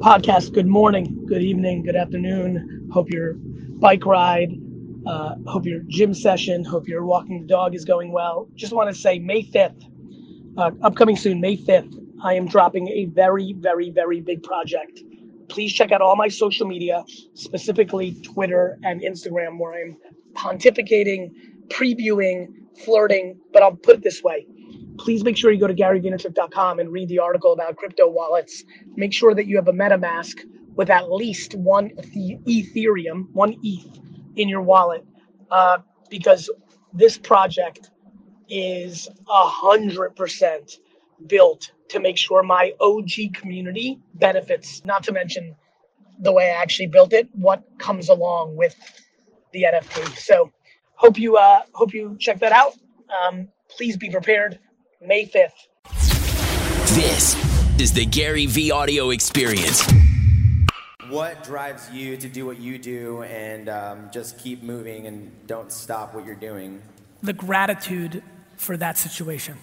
podcast. Good morning, good evening, good afternoon. Hope your bike ride, hope your gym session, hope your walking the dog is going well. Just want to say May 5th, upcoming soon, May 5th, I am dropping a very, very, very big project. Please check out all my social media, specifically Twitter and Instagram, where I'm pontificating, previewing, flirting, but I'll put it this way. Please make sure you go to GaryVaynerchuk.com and read the article about crypto wallets. Make sure that you have a MetaMask with at least one Ethereum, one ETH in your wallet, because this project is 100% built to make sure my OG community benefits, not to mention the way I actually built it, what comes along with the NFT. So hope you check that out. Please be prepared. May 5th. This is the Gary V audio experience. What drives you to do what you do and just keep moving and don't stop what you're doing? The gratitude for that situation.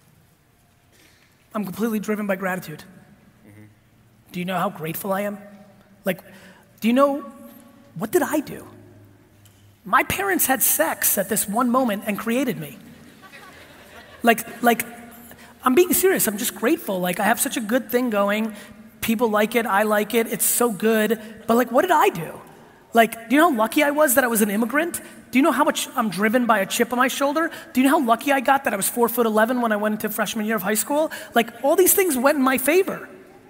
I'm completely driven by gratitude. Mm-hmm. Do you know how grateful I am? Do you know, what did I do? My parents had sex at this one moment and created me. I'm being serious. I'm just grateful. I have such a good thing going. People like it. I like it. It's so good. But what did I do? Do you know how lucky I was that I was an immigrant? Do you know how much I'm driven by a chip on my shoulder? Do you know how lucky I got that I was 4'11" when I went into freshman year of high school? All these things went in my favor.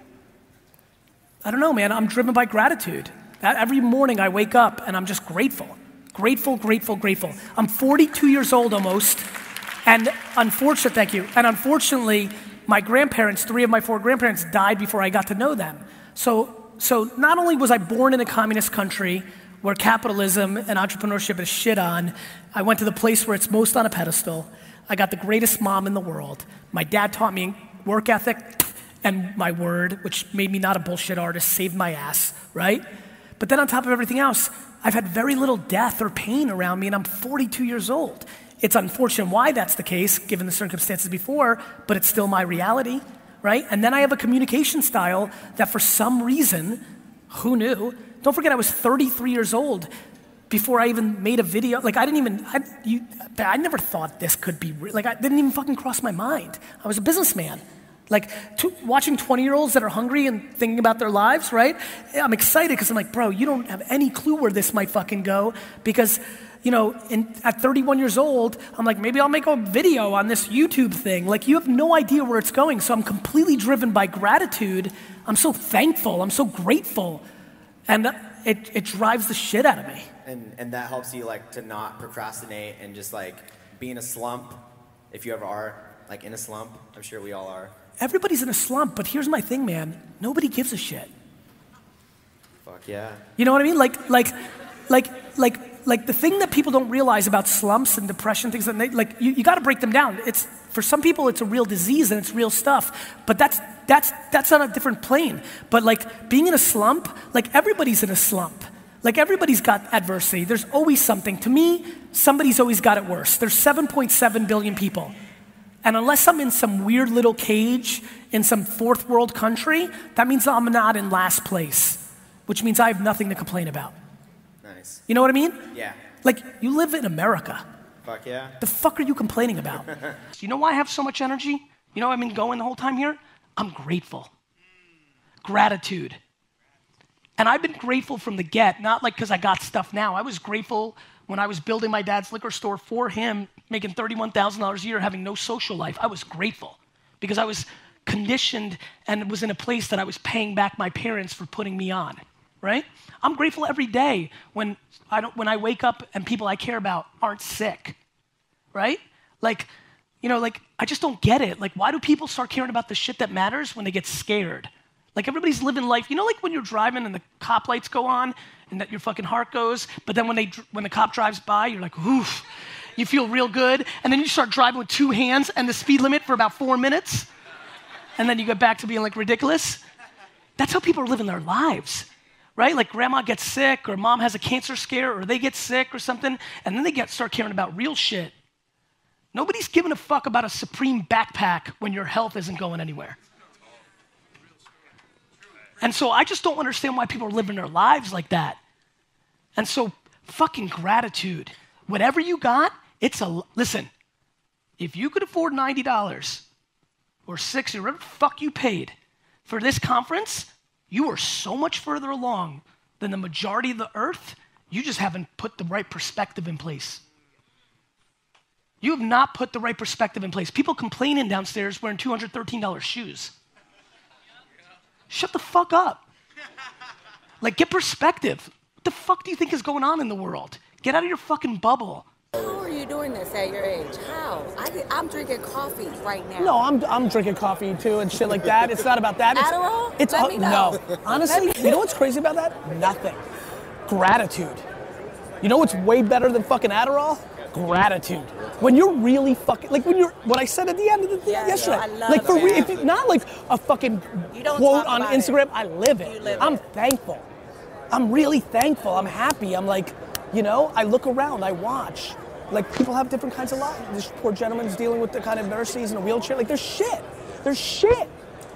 I don't know, man. I'm driven by gratitude. Every morning I wake up and I'm just grateful. Grateful, grateful, grateful. I'm 42 years old almost. And unfortunately, my grandparents, 3 of my 4 grandparents died before I got to know them. So not only was I born in a communist country where capitalism and entrepreneurship is shit on, I went to the place where it's most on a pedestal. I got the greatest mom in the world. My dad taught me work ethic and my word, which made me not a bullshit artist, saved my ass, right? But then on top of everything else, I've had very little death or pain around me, and I'm 42 years old. It's unfortunate why that's the case, given the circumstances before, but it's still my reality, right? And then I have a communication style that for some reason, who knew? Don't forget I was 33 years old before I even made a video. I never thought this could be real. I didn't even fucking cross my mind. I was a businessman. Watching 20-year-olds that are hungry and thinking about their lives, right? I'm excited because I'm bro, you don't have any clue where this might fucking go because at 31 years old, I'm maybe I'll make a video on this YouTube thing. You have no idea where it's going. So I'm completely driven by gratitude. I'm so thankful. I'm so grateful. And it drives the shit out of me. And that helps you to not procrastinate and just be in a slump, if you ever are in a slump. I'm sure we all are. Everybody's in a slump, but here's my thing, man. Nobody gives a shit. Fuck yeah. You know what I mean? The thing that people don't realize about slumps and depression, things that you got to break them down. It's for some people it's a real disease and it's real stuff, but that's on a different plane. But being in a slump, everybody's in a slump. Everybody's got adversity. There's always something. To me, somebody's always got it worse. There's 7.7 billion people. And unless I'm in some weird little cage in some fourth world country, that means I'm not in last place, which means I have nothing to complain about. Nice. You know what I mean? Yeah. You live in America. Fuck yeah. The fuck are you complaining about? You know why I have so much energy? You know I've been going the whole time here? I'm grateful. Gratitude. And I've been grateful from the get, not because I got stuff now. I was grateful when I was building my dad's liquor store for him, making $31,000 a year, having no social life. I was grateful because I was conditioned and was in a place that I was paying back my parents for putting me on, right? I'm grateful every day when I wake up and people I care about aren't sick, right? I just don't get it. Why do people start caring about the shit that matters when they get scared? Everybody's living life. When you're driving and the cop lights go on and that your fucking heart goes, but then when the cop drives by, you're oof. You feel real good. And then you start driving with 2 hands and the speed limit for about 4 minutes. And then you get back to being ridiculous. That's how people are living their lives, right? Grandma gets sick or mom has a cancer scare or they get sick or something. And then they start caring about real shit. Nobody's giving a fuck about a Supreme backpack when your health isn't going anywhere. And so I just don't understand why people are living their lives like that. And so fucking gratitude. Whatever you got, listen, if you could afford $90 or $60 or whatever the fuck you paid for this conference, you are so much further along than the majority of the earth. You just haven't put the right perspective in place. You have not put the right perspective in place. People complaining downstairs wearing $213 shoes. Shut the fuck up. Like, get perspective. What the fuck do you think is going on in the world? Get out of your fucking bubble. How are you doing this at your age? How? I'm drinking coffee right now. No, I'm drinking coffee too and shit like that. It's not about that. Adderall? It's Let me know. No. Honestly, you know what's crazy about that? Nothing. Gratitude. You know what's way better than fucking Adderall? Gratitude. When you're really fucking, like what I said at the end of the thing yesterday. I love like for real, that. if you, not like a fucking quote on Instagram. I live it. I'm thankful. I'm really thankful. I'm happy. I'm like, I look around, I watch. Like, people have different kinds of lives. This poor gentleman's dealing with the kind of adversities in a wheelchair. Like, there's shit. There's shit.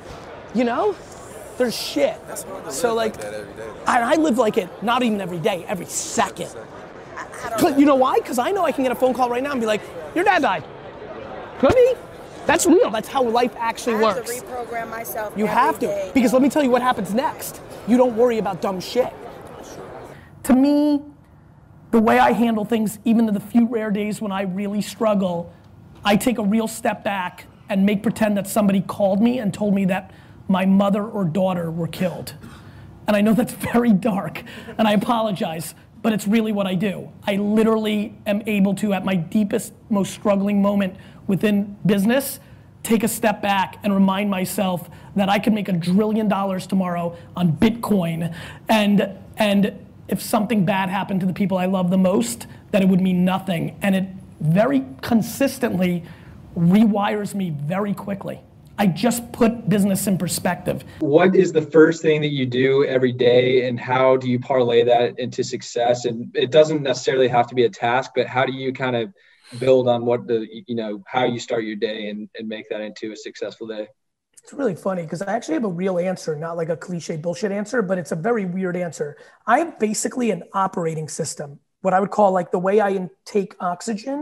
There's shit. So like, I live like it, not even every day, every second. You know why? Because I know I can get a phone call right now and be like, your dad died. Could be. That's real. That's how life actually works. I have to reprogram myself. You have to. Because let me tell you what happens next. You don't worry about dumb shit. To me, the way I handle things, even in the few rare days when I really struggle, I take a real step back and make pretend that somebody called me and told me that my mother or daughter were killed. And I know that's very dark, and I apologize, but it's really what I do. I literally am able to, at my deepest, most struggling moment within business, take a step back and remind myself that I could make $1 trillion tomorrow on Bitcoin, and if something bad happened to the people I love the most, that it would mean nothing. And it very consistently rewires me very quickly. I just put business in perspective. What is the first thing that you do every day, and how do you parlay that into success? And it doesn't necessarily have to be a task, but how do you kind of build on how you start your day and make that into a successful day? It's really funny because I actually have a real answer, not like a cliche bullshit answer, but it's a very weird answer. I have basically an operating system, what I would call like the way I take oxygen.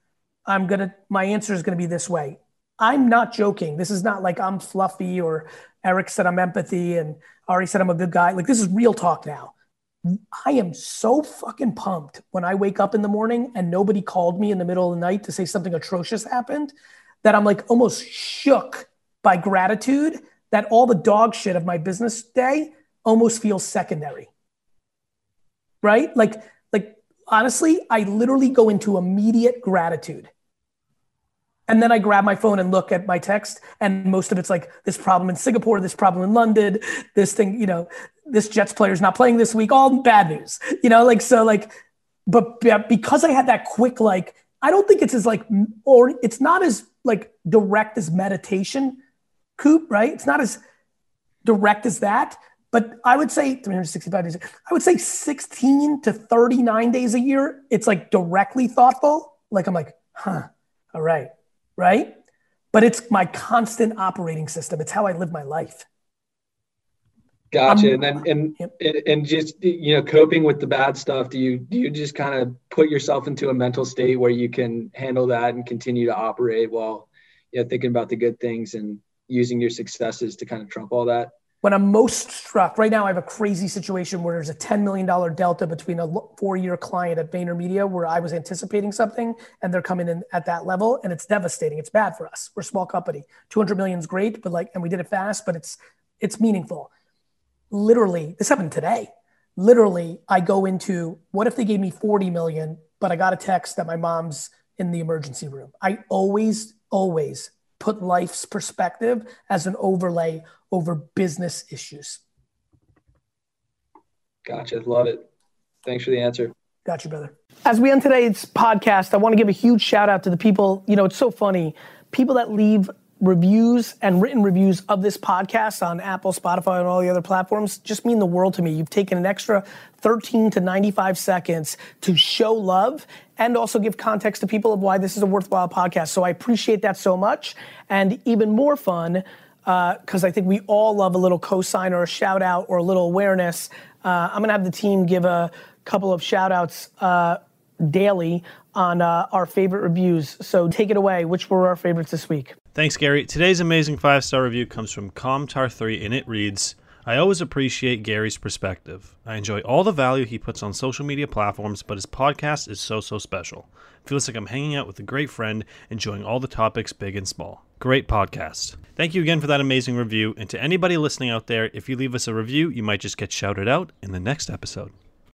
My answer is gonna be this way. I'm not joking. This is not like I'm fluffy or Eric said I'm empathy and Ari said I'm a good guy. Like, this is real talk now. I am so fucking pumped when I wake up in the morning and nobody called me in the middle of the night to say something atrocious happened, that I'm like almost shook by gratitude that all the dog shit of my business day almost feels secondary. Right? Like honestly, I literally go into immediate gratitude. And then I grab my phone and look at my text, and most of it's like this problem in Singapore, this problem in London, this thing, this Jets player's not playing this week, all bad news, but because I had that quick, I don't think it's as or it's not as direct as meditation, Coop, right? It's not as direct as that, but I would say 365 days, I would say 16 to 39 days a year, it's directly thoughtful. I'm like, all right. Right? But it's my constant operating system. It's how I live my life. Gotcha. And just, coping with the bad stuff, do you just kind of put yourself into a mental state where you can handle that and continue to operate while thinking about the good things and using your successes to kind of trump all that? When I'm most struck, right now I have a crazy situation where there's a $10 million delta between a 4-year client at VaynerMedia where I was anticipating something and they're coming in at that level, and it's devastating. It's bad for us. We're a small company. 200 million is great, but and we did it fast, but it's meaningful. Literally, this happened today. Literally, I go into, what if they gave me 40 million, but I got a text that my mom's in the emergency room? I always put life's perspective as an overlay over business issues. Gotcha. Love it. Thanks for the answer. Got you, brother. As we end today's podcast, I want to give a huge shout out to the people. It's so funny. People that leave reviews and written reviews of this podcast on Apple, Spotify, and all the other platforms just mean the world to me. You've taken an extra 13 to 95 seconds to show love and also give context to people of why this is a worthwhile podcast. So I appreciate that so much. And even more fun, because I think we all love a little cosign or a shout out or a little awareness. I'm gonna have the team give a couple of shout outs daily on our favorite reviews. So take it away. Which were our favorites this week? Thanks, Gary. Today's amazing 5-star review comes from Comtar3, and it reads, I always appreciate Gary's perspective. I enjoy all the value he puts on social media platforms, but his podcast is so special. Feels like I'm hanging out with a great friend, enjoying all the topics big and small. Great podcast. Thank you again for that amazing review, and to anybody listening out there, if you leave us a review, you might just get shouted out in the next episode.